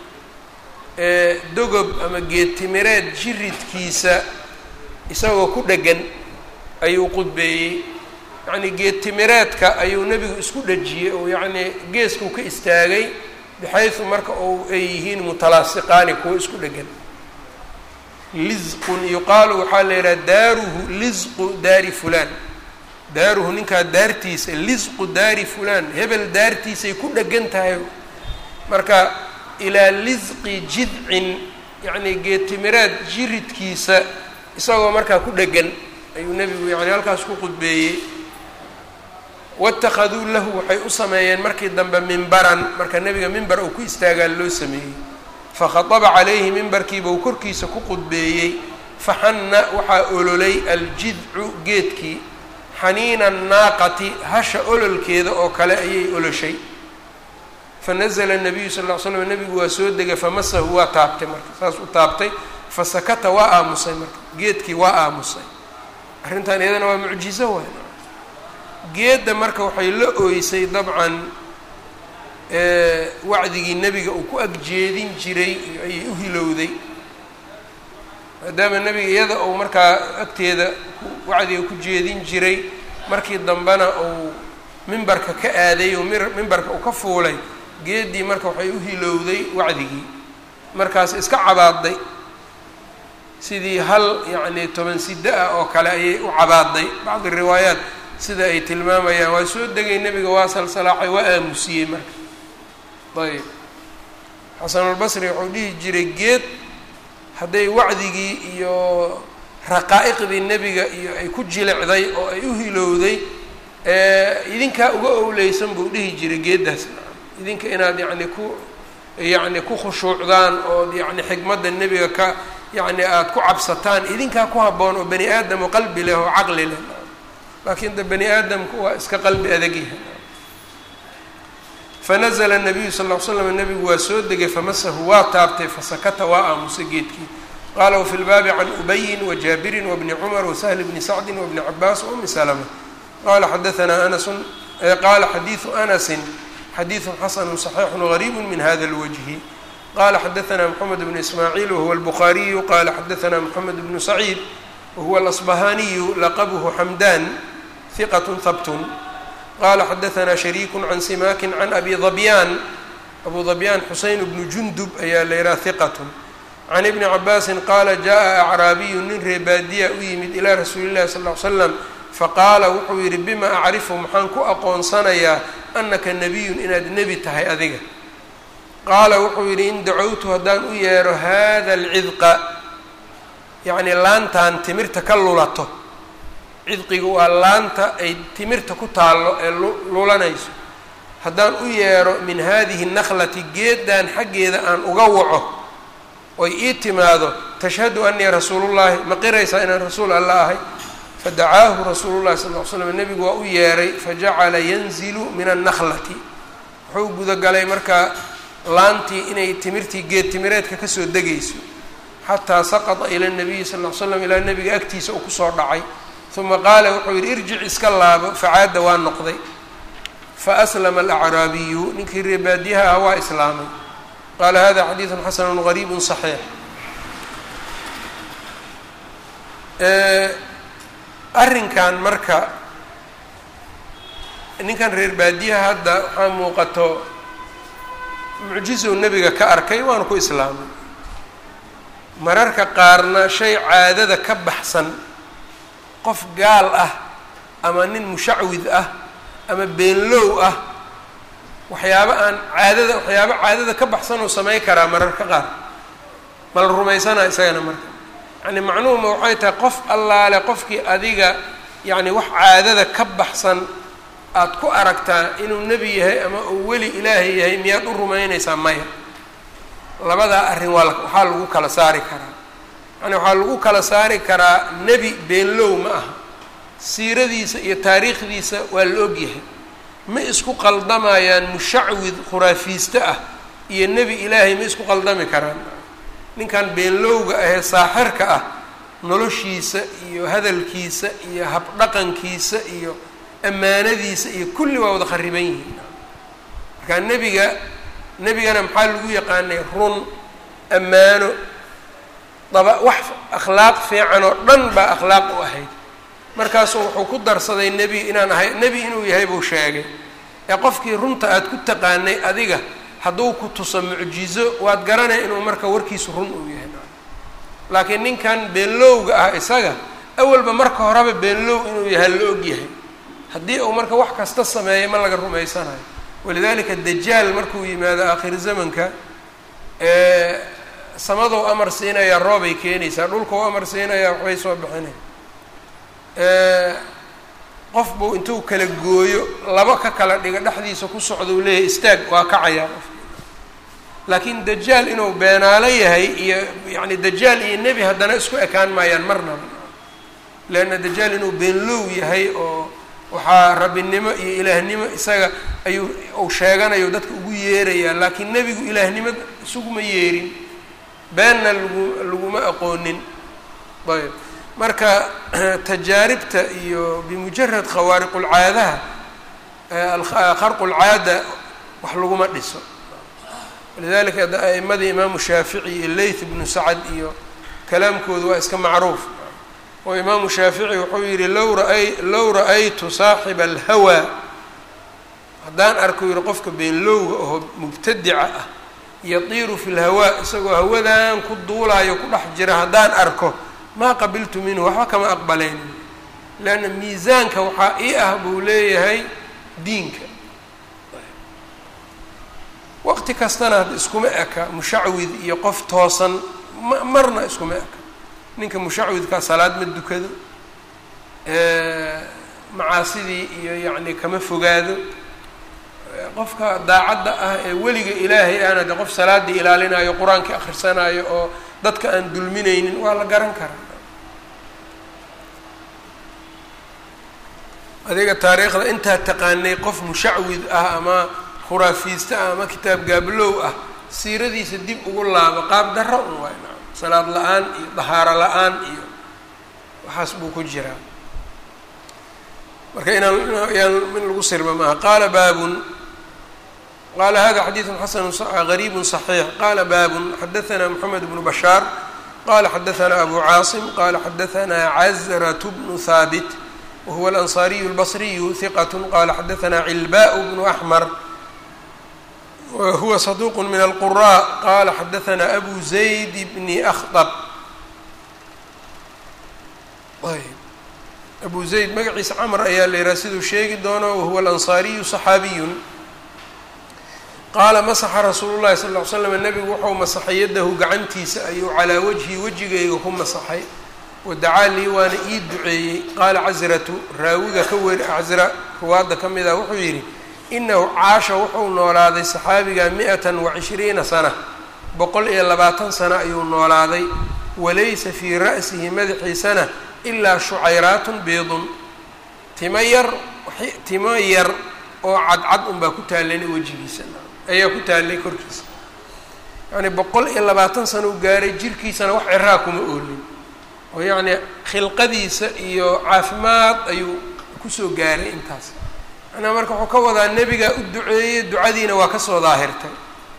dogob ama geedtimireed jiridkiisa isagoo ku dhegan ayuu khudbeeyey yacnii geedtimireedka ayuu nebigu isku dhejiyey oo yacnii geeskuu ka istaagay bixaysu marka ou ay yihiin mutalaasiqaani kuwa isku dhegan lisqun yuqaalu waxaa la yidhaha daaruhu lisqu daari fulaan daaruhu ninkaa daartiisa lisqu daari fulaan hebel daartiisay ku dhegan tahay marka ilaa lisqi jidcin yacnii geedtimireed jiridkiisa isagoo markaa ku dhegan ayuu nebigu yani halkaas ku khudbeeyey waittakhaduu lahu waxay u sameeyeen markii dambe mimbaran marka nebiga mimbar uu ku istaagaa loo sameeyey fakhaطaba calayhi mimbarkiiba uu korkiisa ku khudbeeyey faxanna waxaa ololay aljidcu geedkii xaniina annaaqati hasha ololkeeda oo kale ayay oloshay fanazla nabiyu sal ll ly slam nebigu waa soo degay famasahu waa taabtay marka saas u taabtay fasakata waa aamusay marka geedkii waa aamusay arrintan iyadana waa mucjizo waay geedda marka waxay la ooysay dabcan wacdigii nebiga uu ku agjeedin jiray ayay u hilowday maadaama nebiga iyada uu markaa agteeda wacdiga ku jeedin jiray markii dambena uu mimbarka ka aaday oo mimbarka uu ka fuulay geeddii marka waxay u hilowday wacdigii markaas iska cabaaday sidii hal yacnii 10 sida ah oo kale ayay u cabaaday bacdi riwaayaat sida ay tilmaamayaan waa soo degay nebiga waa salsalaaxay waa aamusiyey marka ayb xasanulbasri wuxuu dhihi jiray geed hadday wacdigii iyo raqaa'iqdii nebiga iyo ay ku jilicday oo ay u hilowday idinkaa uga owleysan buu dhihi jiray geeddaas idinka inaad yacni ku khushuucdaan ood yacni xikmadda nebiga ka yacni aada ku cabsataan idinkaa ku habboon oo bani aadam oo qalbi leh oo caqli leh laakiin de bani aadamku waa iska qalbi adagyahay fanazla nabiyu sal ll ly slam nebigu waa soo degay famasahu waa taabtay fasakata waa aamusay geedkii qaala wafi lbaabi can ubayin wajaabirin wabni cumar wasahli bni sacdin wabni cabaas waumi salama qala xadaanaa anasun qaala xadiidu anasin xadiidu xasanu صaxiixu gariibu min hada اlwajhi qala xadaanaa mxamed bnu ismaaciil wahuwa albukhaariyu qala xadaanaa mxamed bnu saciid wahuwa alasbahaniyu laqabhu xamdan hiqat habtun qala xadaanaa shariiku can simakin can abi dabyaan abu dabyaan xuseyn bnu jundub ayaa la yidhaha hiqatun can ibni cabaasin qaala jaءa acraabiyu nin reebaadiya u yimid ilaa rasuuli llahi sal ly slam faqaala wuxuu yidhi bima acrifu maxaan ku aqoonsanayaa anaka nebiyun inaad nebi tahay adiga qaala wuxuu yidhi in dacowtu haddaan u yeero hada alcidqa yacnii laantan timirta ka lulato cidqiga waa laanta ay timirta ku taallo ee lulanayso haddaan u yeero min hadihi naklati geeddan xaggeeda aan uga waco oy ii timaado tashhadu anii rasuulullahi ma qiraysaa inaan rasuul alla ahay fadacaahu rasuulu llahi sal ly slam nebigu waa u yeeray fajacala yanzilu min annaklati wuxuu gudagalay markaa laantii inay timirtii geed timireedka kasoo degayso xataa saqata ila nabiyi sal ly slam ilaa nebiga agtiisa uu kusoo dhacay uma qaala wuxuu yidhi irjic iska laabo facaada waa noqday faaslama alacraabiyu ninkii reebaadiyaha ah waa islaamay qaala hada xadiidu xasanu gariibu صaxiix arrinkan marka ninkan reer baadiyaha hadda waxaa muuqato mucjizow nebiga ka arkay waana ku islaamay mararka qaarna shay caadada ka baxsan qof gaal ah ama nin mushacwid ah ama beenlow ah waxyaabo caadada ka baxsan oo samey karaa mararka qaar ma la rumaysanaa isagana marka yani macnuhuma waxay tahay qof allaale qofkii adiga yani wax caadada ka baxsan aada ku aragtaa inuu nebi yahay ama uu weli ilaahay yahay miyaad u rumaynaysaa maya labadaa arrin waxaa lagu kala saari karaa yani waxaa lagu kala saari karaa nebi beenlow ma aha siiradiisa iyo taariikhdiisa waa la ogyahay ma isku qaldamayaan mushacwid khuraafiiste ah iyo nebi ilaahay ma isku qaldami karaan ninkan beenlowga ahee saaxirka ah noloshiisa iyo hadalkiisa iyo habdhaqankiisa iyo ammaanadiisa iyo kulli waa wada khariban yihiin markaa nebigana maxaa lagu yaqaanay run ammaano wax akhlaaq fiican oo dhan baa akhlaaq u ahayd markaasuu wuxuu ku darsaday nebi inuu yahay buu sheegay ee qofkii runta aada ku taqaanay adiga hadduu ku tuso mucjizo waad garanay inuu marka warkiisu run uu yahay laakiin ninkan beenlowga ah isaga awalba marka horeba beenlow inuu yahay la og yahay haddii uu marka wax kasta sameeyo ma laga rumaysanayo walidaalika dajaal markuu yimaado aakhir zamanka samadou amar siinayaa roobay keenaysaa dhulkau amar siinayaa waxbay soo bixinay qof buu intuu kala gooyo laba ka kala dhiga dhexdiisa ku socda uu leeyahay istaag waa kacayaa qof laakiin dajaal inuu beenaalo yahay iyo yani dajaal iyo nebi haddana isku ekaan maayaan marnaba leanna dajaal inuu beenlow yahay oo waxaa rabbinimo iyo ilaahnimo isaga uu sheeganayo dadka ugu yeerayaa laakiin nebigu ilaahnimo isuguma yeerin beenna laguma aqoonin ayb marka tajaaribta iyo bimujarad khawaariqulcaadaha kharqulcaada wax laguma dhiso walidalika a'imadii imaamu shaafici iyo layth ibnu sacad iyo kalaamkoodu waa iska macruuf oo imaamu shaafici wuxuu yihi low ra'aytu saaxiba alhawaa haddaan arko yihi qofka beenlowga oo mubtadica ah yatiiru fi lhawaa isagoo hawadan ku duulaayo ku dhex jira haddaan arko maa qabiltu minhu waxba kama aqbalayn leanna miisaanka waxaa ii ah buu leeyahay diinka waqti kastana hadda iskuma eka mushacwid iyo qof toosan marna iskuma eka ninka mushacwidkaa salaad ma dukado macaasidii iyo yacni kama fogaado qofka daacadda ah ee weliga ilaahay aana de qof salaaddii ilaalinayo qur-aankii akhrisanaayo oo dadka aan dulminaynin waa la garan karaa adiga taariikhda intaa taqaanay qof mushacwid ah ama khuraafiiste ah ama kitaab gaablow ah siiradiisa dib ugu laabo qaab darro un waay salaad la-aan iyo dahaaro la-aan iyo waxaas buu ku jiraa marka in lagu sirma maaha qaala baabun qala hada xadiiثu xasanu غariib صaxiix qala baabun xadaثna mxamed bnu bashaar qala xadaثna abu caasim qala xadaثna cazraة bnu haabit wahuwa alanصariyu اlbصriyu hiqat qala xadaثna cilbاء bnu axmar wahuwa صaduq min alqurاء qala xadaثna abu zayd bni akhdb abu zayd magaciisa camr ayaa la yihaha siduu sheegi doono wahuwa alanصariyu صaxaabiyu qaala masaxa rasuulu llahi sal ll ly slam nebigu wuxuu masaxay yadahu gacantiisa ayuu calaa wajhi wejigayga ku masaxay wadacaa lii waana ii duceeyey qaala casratu raawiga ka weri aczra ruwaadda ka mid ah wuxuu yidhi inahu caasha wuxuu noolaaday saxaabiga 120 sana 120 sano ayuu noolaaday walaysa fii ra'sihi madaxiisana ilaa shucayraatun biidun timo yar oo cadcad unbaa ku taalana wejigiisa ayaa ku taallay korkiisa yacni 120 sano u gaaray jirkiisana wax ciraa kuma oolin oo yacni khilqadiisa iyo caafimaad ayuu kusoo gaaray intaas macnaa marka wuxuu ka wadaa nebigaa u duceeyey ducadiina waa kasoo daahirtay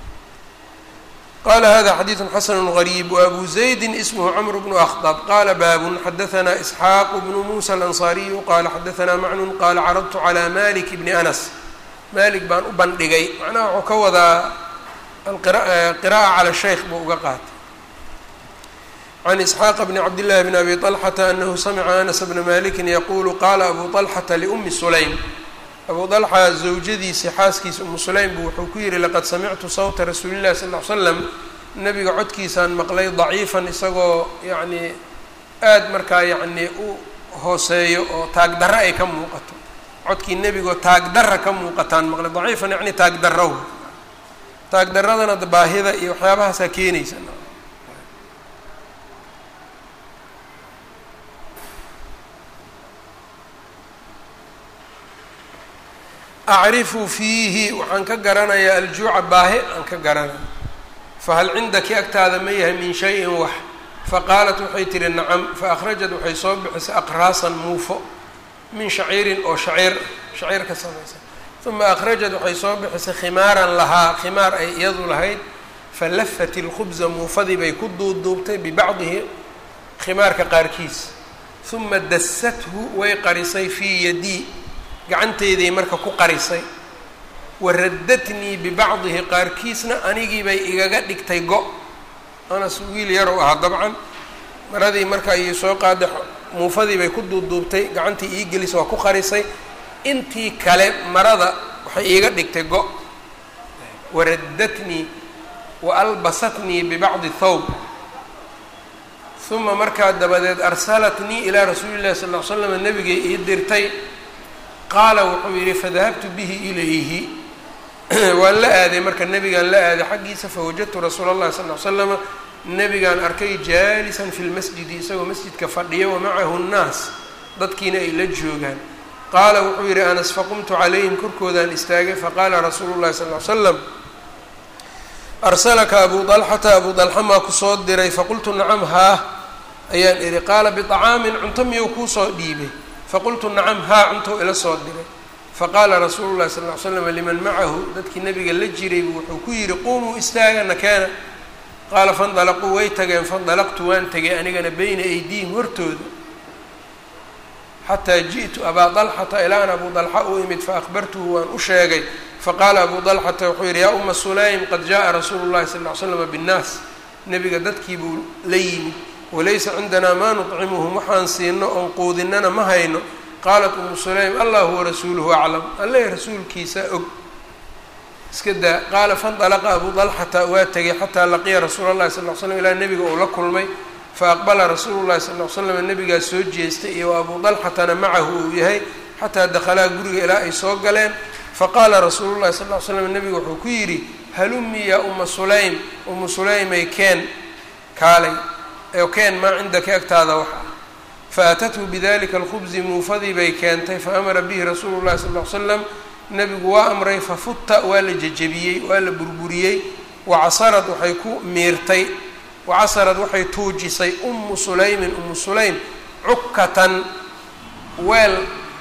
qala hada xadiiثu xasanu غariib وabu زaydi ismhu cmr bnu akhdb qala baabun xadaثna isxaaq bnu musa alanصariyu qala xadaثna macnun qala caradtu calى malik bni anas malik baan u bandhigay macnaha wuxuu ka wadaa qira'a calى shaykh buu uga qaatay can isxaaq bni cabdillaahi bni abi طalxata anahu samica anas bna maliki yaquulu qaala abu طalxata liumi sulaym abu طalxa zawjadiisii xaaskiisa umu sulaym buu wuxuu ku yihi laqad samictu sawta rasuuli llahi sal ll slam nabiga codkiisaan maqlay daciifan isagoo yacnii aada markaa yacnii u hooseeyo oo taagdarro ay ka muuqato codkii nebigoo taagdarra ka muuqataan maqlay daciifan yacni taagdarrow taagdarradana baahida iyo waxyaabahaasaa keenaysa acrifu fiihi waxaan ka garanayaa aljuuca baahi aan ka garanaya fahal cindaki agtaada ma yahay min shayin wax faqaalat waxay tihi nacam faakhrajad waxay soo bixisay aqraasan muufo min shaciirin oo shaciir ka samaysan uma akhrajad waxay soo bixisay khimaaran lahaa khimaar ay iyadu lahayd falafat ilkhubza muufadii bay ku duubduubtay bibacdihi khimaarka qaarkiis uma dasathu way qarisay fii yadii gacanteyday marka ku qarisay waraddatnii bibacdihi qaarkiisna anigii bay igaga dhigtay go- anas wiil yarow ahaa dabcan maradii marka ii soo qaada muufadii bay ku duubduubtay gacantii ii gelisay waa ku qarisay intii kale marada waxay iiga dhigtay go- waraddatnii wa albasatnii bibacdi thawb uma markaa dabadeed arsalatnii ilaa rasuuli llahi sal ll ly slam nabigay ii dirtay qaala wuxuu yidhi fadahabtu bihi ilayhi waan la aaday marka nebigaan la aaday xaggiisa fawajadtu rasuula اllahi sal ly slama nebigaan arkay jaalisan fi lmasjidi isagoo masjidka fadhiya wamacahu nnaas dadkiina ay la joogaan qaala wuxuu yidhi anas faqumtu calayhim korkoodaan istaagay faqaala rasuulu llahi sal ly slam arsalaka abu طalxata abu طalxa maa kusoo diray faqultu nacam haa ayaan idhi qaala biطacaamin cunto miyuu kuusoo dhiibay faqultu nacam haa cuntou ila soo diray faqaala rasuulu llahi sal ly slam liman macahu dadkii nabiga la jiray buu wuxuu ku yidhi qumuu istaaga nakeena qaala fandalaquu way tageen fandalaqtu waan tegay anigana bayna aydiihim hortooda xataa ji'tu abaa طalxata ilaa an abu طalxa u imid faakbartuhu waan u sheegay faqaala abu طalxata wuxuu yidhi yaa uma sulaym qad jaءa rasuulu llahi sal ly slama binnaas nebiga dadkii buu la yimid walaysa cindanaa maa nuطcimuhum waxaan siino oon quudinana ma hayno qaalat umu sulaym allahu warasuuluhu aclam alle rasuulkiisa og iska daa qaala faاndalaqa abu طalxata waa tegay xataa laqiya rasuula llahi sal ly slam ilaa nebiga uu la kulmay faaqbala rasuulu llahi sal ly slam nebigaa soo jeestay iyo abu طalxatana macahu uu yahay xataa dakhalaa guriga ilaa ay soo galeen faqaala rasuulu llahi sal ly slam nebiga wuxuu ku yidhi halumii yaa uma sulaym umu sulaymay keen kaalay keen maa cindaka agtaada wax ah faatathu bidalika alkhubzi muufadii bay keentay faamara bihi rasuulu llahi sal ly slam nebigu waa amray fafutta waa la jejebiyey waa la burburiyey wacasarad waxay ku miirtay wacasarad waxay tuujisay umu sulaymin umu sulaym cukkatan weel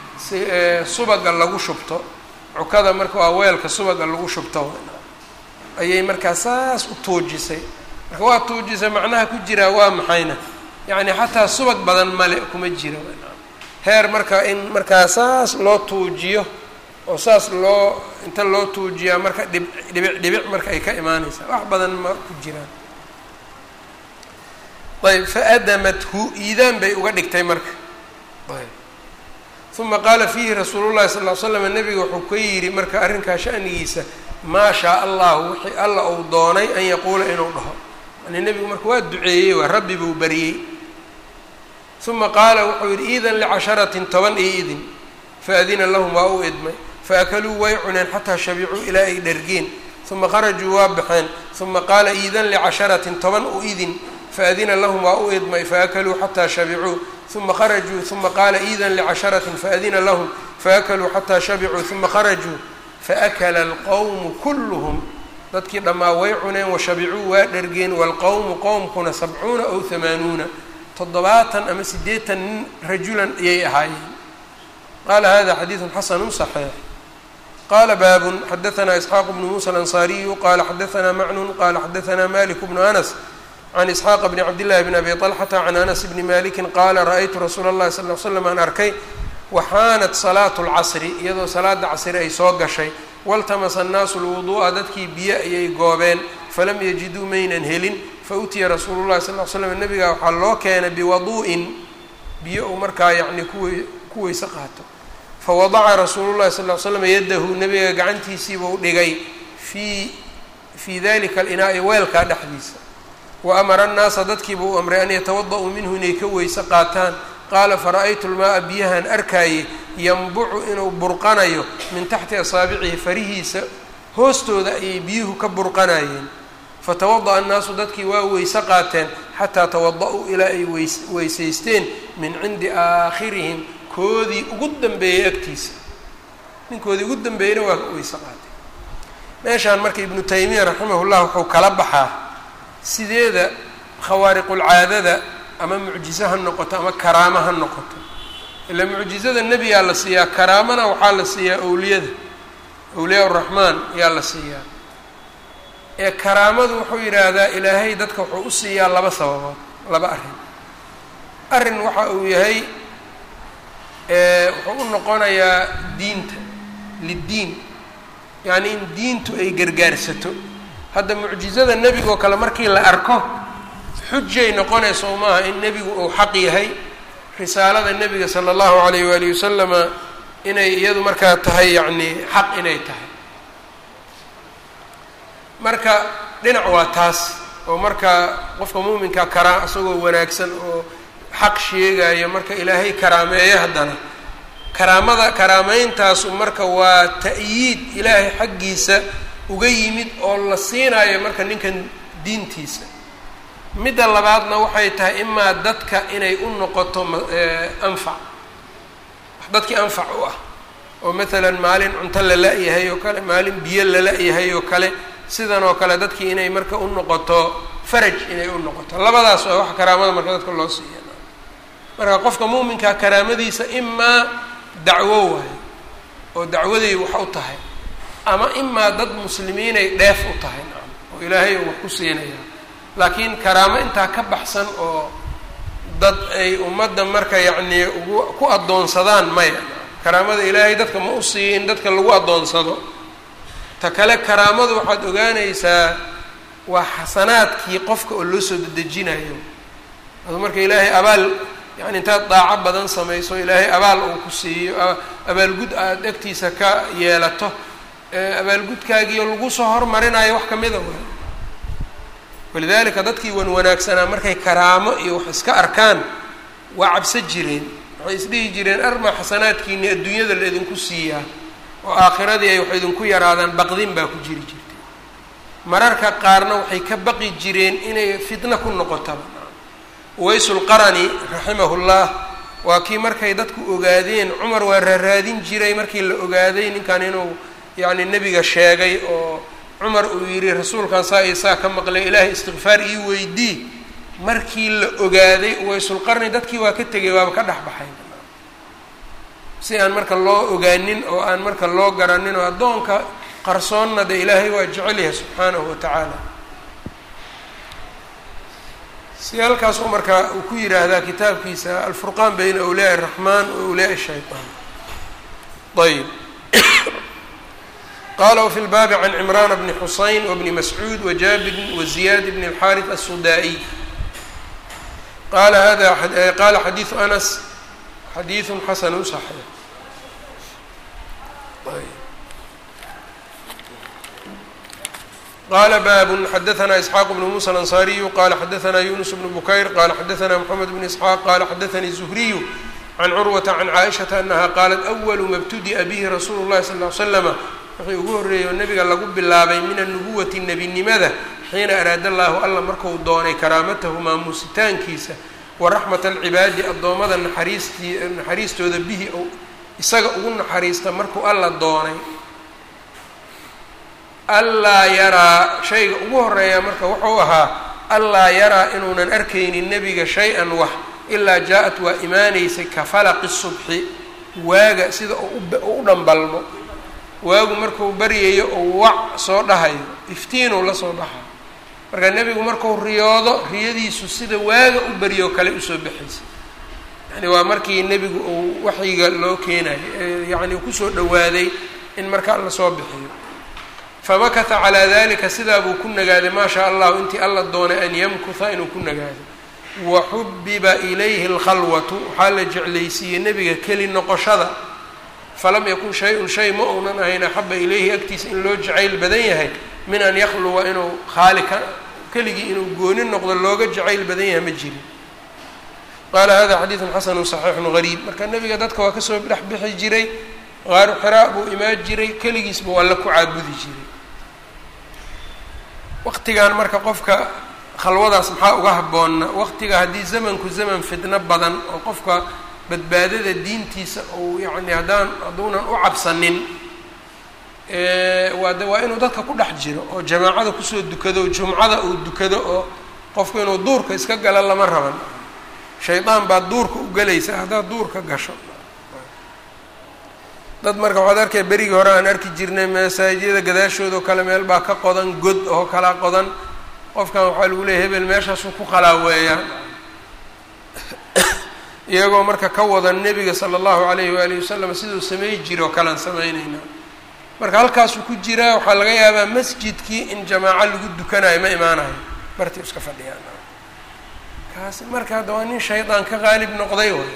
subaga lagu shubto cukada marka waa weelka subaga lagu shubto ayay markaa saas u tuujisay marka waa tuujisay macnaha ku jiraa waa maxayna yacni xataa subag badan male kuma jira heer marka in markaa saas loo tuujiyo oo saas loo inta loo tuujiyaa marka dhibic marka ay ka imaanaysaa wax badan ma ku jiraan ayb faadamathu iidaan bay uga dhigtay marka ayb uma qaala fiihi rasuulu llahi sal ly slam nebiga wuxuu ka yidhi marka arrinkaa shanigiisa maa shaa allahu wixii alla uu doonay an yaquula inuu dhaho yani nebigu marka waa duceeyey waa rabbi buu bariyey uma qaala wuxuu yidhi iidan licasharatin 10 iyo idin faadina lahum waa u idmay faakaluu way cuneen xataa shabicuu ilaa ay dhergeen uma kharajuu waa baxeen uma qaala iidan licasharatin 10 u idin faadina lahum waa u idmay faakaluu xataa shabicuu uma kharajuu uma qaala iidan licasharatin faadina lahum faakaluu xataa shabicuu uma kharajuu faakala alqowmu kulluhum dadkii dhammaa way cuneen washabicuu waa dhergeen waalqowmu qowmkuna 70 aw 80 70 ama 80 nin rajulan ayay ahaayeen qaala hada xadiidu xasanu صaxiix qaala baabun xadaanaa isxaaq bnu muusa alansaariyu qaala xadaanaa macnun qaala xadaanaa malik bnu anas can isxaaqa bni cabdillahi bni abi طalxata can anas bni maliki qaala ra-aytu rasuula اllahi sal l slam aan arkay waxaanat salaatu اlcasri iyadoo salaada casri ay soo gashay waltamasa annaasu lwuduu'a dadkii biyo ayay goobeen falam yajiduu maynan helin fautiya rasuulu llahi sal l slam nabigaa waxaa loo keenay biwaduu'in biyo uu markaa yacni ku weyse qaato fawadaca rasuulu llahi sal l slam yadahu nabiga gacantiisiibuu dhigay fii dalika alinaa'i weelkaa dhexdiisa wa amara annaasa dadkiibuu amray an yatawada-uu minhu inay ka weyse qaataan qaala fara-aytu lmaaa biyahan arkaaye yanbucu inuu burqanayo min taxti asaabicihi farihiisa hoostooda ayay biyuhu ka burqanayeen fatawada-a annaasu dadkii waa weyse qaateen xataa tawada-uu ilaa ay weysaysteen min cindi aakhirihim koodii ugu dambeeyey agtiisa ninkoodii ugu dambeeyeyna waa weyse qaateen meeshaan marka ibnu taymiya raximahullah wuxuu kala baxaa sideeda khawaariqulcaadada ama mucjize ha noqoto ama karaamo ha noqoto ilaa mucjizada nebiyaa la siiyaa karaamana waxaa la siiyaa awliyaa uraxmaan yaa la siiyaa ee karaamadu wuxuu yidhaahdaa ilaahay dadka wuxuu u siiyaa laba sababood laba arrin waxa uu yahay wuxuu u noqonayaa diinta liddiin yacni in diintu ay gargaarsato hadda mucjizada nebigo kale markii la arko xujay noqonaysa oo maaha in nebigu uu xaq yahay risaalada nebiga sala allahu alayh waalihi wasalama inay iyadu markaa tahay yacni xaq inay tahay marka dhinac waa taas oo marka qofka muuminka karaa isagoo wanaagsan oo xaq sheegaya marka ilaahay karaameeyo haddana karaamayntaasu marka waa ta'yiid ilaahay xaggiisa uga yimid oo la siinayo marka ninkan diintiisa midda labaadna waxay tahay imaa dadka inay u noqoto anfac dadkii anfac u ah oo maalan maalin cunto la la-yahay oo kale maalin biyo la la-yahay oo kale sidan oo kale dadkii inay marka u noqoto faraj inay u noqoto labadaas waa wax karaamada marka dadka loo siiya marka qofka muuminkaa karaamadiisa imaa dacwo waayo oo dacwaday wax u tahay ama imaa dad muslimiinay dheef u tahay oo ilaahay wax ku siinaya laakiin karaamo intaa ka baxsan oo dad ay ummadda marka yacnii ku addoonsadaan maya karaamada ilaahay dadka ma u siiyin dadka lagu addoonsado ta kale karaamadu waxaad ogaanaysaa waa xasanaadkii qofka oo loo soo dedejinayo adu marka ilaahay abaal yani intaad daaco badan samayso ilaahay abaal uu ku siiyo abaalgud aada agtiisa ka yeelato abaalgudkaagiio lagu soo hormarinayo wax kamida wa walidaalika dadkii wanaagsanaa markay karaamo iyo wax iska arkaan waa cabsan jireen waxay isdhihi jireen armaa xasanaadkiini adduunyada la idinku siiyaa oo aakhiradii ay wax idinku yaraadaan baqdin baa ku jiri jirtay mararka qaarna waxay ka baqi jireen inay fitna ku noqotaba uwaysulqarani raximahullah waa kii markay dadku ogaadeen cumar waa raaraadin jiray markii la ogaaday ninkan inuu yacni nebiga sheegay oo cumar uu yidhi rasuulkan saa iyo saa ka maqlay ilaahay istikfaar ii weydii markii la ogaaday uwaysulqarni dadkii waa ka tegay waaba ka dhex baxay si aan marka loo ogaanin oo aan marka loo garanin oo addoonka qarsoonna de ilaahay waa jecel yahay subxaanahu wa tacaala si halkaasuu marka uu ku yidhaahdaa kitaabkiisa alfurqaan bayna awliyaa الraxmaan wa awliyaa الshayطaan ayb qala wfi lbaabi can cimraan bni xusayn wbni mascuud wajaabir waziyaad bn اlxaariث الsudaa-iy qala xadiiثu anas xadiiثu xasanu صaxiix qala baab xadaثna isxaaq bn muسى alanصariyu qala xadaثna yunus bn bukayr qala xadaثna mxamed bn isxaaq qala xadaثanii zuhriyu can curwata can caaishaةa anaha qaalat أwalu ma btudi'a bihi rasuulu الlahi sal ly slama wixii ugu horreeyo nebiga lagu bilaabay min anubuwati nebinimada xiina araada allaahu alla marku doonay karaamatahu maamuusitaankiisa wa raxmata alcibaadi addoommada naxariistooda bihi ou isaga ugu naxariista markuu alla doonay allaa yaraa shayga ugu horeeya marka wuxuu ahaa allaa yaraa inuunan arkaynin nebiga shay-an wax ilaa jaa-at waa imaanaysay ka falaqi subxi waaga sida u dhambalmo waagu markuu baryayo oo wac soo dhahayo iftiinuu la soo baxayo marka nebigu markuu riyoodo riyadiisu sida waaga u baryo kale usoo baxaysa yani waa markii nebigu uu waxyiga loo keenayo yacni kusoo dhawaaday in markaa la soo bixiyo. famakatha calaa dalika sidaa buu ku nagaaday maa shaa allahu intii alla doonay an yamkutha inuu ku nagaado. wa xubiba ilayhi alkhalwatu waxaa la jeclaysiiyey nebiga keli noqoshada. falam yakun shay-un shay ma uunan ahayn axaba ilayhi agtiisa in loo jacayl badan yahay min an yakhluwa inuu khaali ka keligii inuu gooni noqdo looga jacayl badan yahay ma jirin. qaala hada xadiidun xasanu saxiixun gariib. marka nebiga dadka waa kasoo dhex bixi jiray, qaaru xiraa buu imaan jiray, keligiis buu alla ku caabudi jiray. waqtigan marka qofka khalwadaas maxaa uga habboonna waqtiga haddii zamanku zaman fitno badan oo qofka badbaadada diintiisa uu yacni hadduunan u cabsanin waa inuu dadka ku dhex jiro oo jamaacada kusoo dukado, jumcada uu dukado, oo qofku inuu duurka iska gala lama raban. shaydaan baad duurka u gelaysa haddaad duurka gasho. dad marka waxaad arkay berigii hore aan arki jirnay masaajiyada gadaashooda oo kale meel baa ka qodan, god oo kala qodan. qofkan waxaa lagu leeyahy hebel meeshaasuu ku qalaaweeyaan iyagoo marka ka wada nebiga sala allahu calayhi waalihi wasalam siduu samay jiro oo kalean samaynaynaa. marka halkaasuu ku jiraa, waxaa laga yaabaa masjidkii in jamaaco lagu dukanayo ma imaanayo, bartii iska fadhiyaan. kaasi marka hadda waa nin shaydaan ka qaalib noqday way.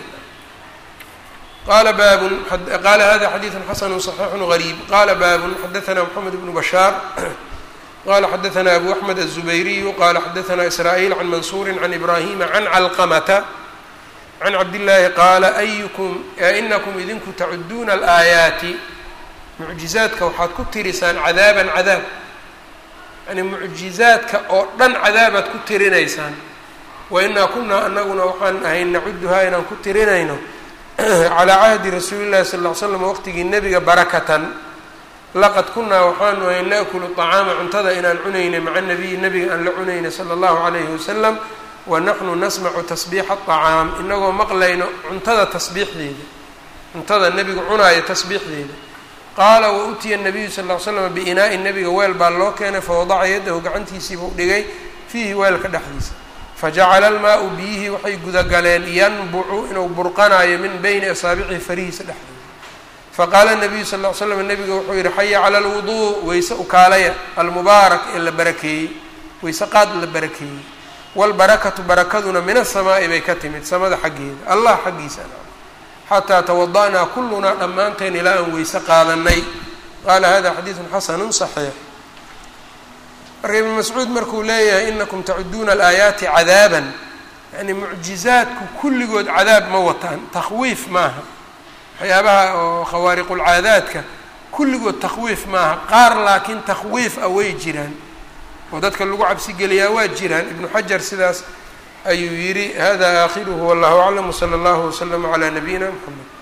qaala baabun qaala hada xadiidun xasanu صaxiixun gariib. qaala baabun xadaثana moxamed bnu bashaar qala xadaثana abu axmed الزubayriyu qala xadaثana israa'iil can mansuuri can ibrahima can calqamata can cabdillaahi qaala inakum idinku tacuduuna alaayaati mucjizaadka waxaad ku tirisaan cadaaban cadaab, yani mucjizaadka oo dhan cadaabaad ku tirinaysaan. wainaa kunaa anaguna waxaan ahay nacuduhaa inaan ku tirinayno calaa cahdi rasuuli llahi sal ll ly slam waqtigii nebiga barakatan. laqad kunaa waxaanu ahay naakulu طacaama cuntada inaan cunaynay maca nabiyi nebiga aan la cunaynay sala allahu calayhi wasalam wanaxnu nasmacu tasbiixa aطacaam inagoo maqlayno cuntada tasbiixdeeda, cuntada nebigu cunaayo tasbiixdeeda. qaala wautiya nabiyu sal ll ly slam biinaa'i nebiga weel baa loo keenay fawadaca yadahu gacantiisiibuu dhigay fiihi weelka dhexdiisa. fajacala almaau biyihii waxay gudagaleen yanbucu inuu burqanaayo min bayni asaabicihi farihiisa dhexdooda. faqaala nabiyu sal ll ly slam nebiga wuxuu yihi xaya cala alwuduu, weyse ukaalaya almubaarak ee la barakeeyey, weyse qaad la barakeeyey. waalbarakatu barakaduna min asamaa'i bay ka timid, samada xaggeeda, allah xaggiisa. xataa tawada'naa kullunaa dhammaanteen ilaa aan weyse qaadanay. qaala hada xadiidun xasanun صaxiix. marka ibnu mascuud markuu leeyahay inakum tacuduuna alaayaati cadaaban, yani mucjizaadku kulligood cadaab ma wataan, takhwiif maaha. waxyaabaha oo khawaariqulcaadaadka kulligood takhwiif maaha, qaar laakiin takhwiif ah way jiraan oo dadka lagu cabsi geliyaa waa jiraan. ibnu xajar sidaas ayuu yidhi. hada aakhiruhu wallahu aclam wsala allahu waslama calaa nabiyina mxamed.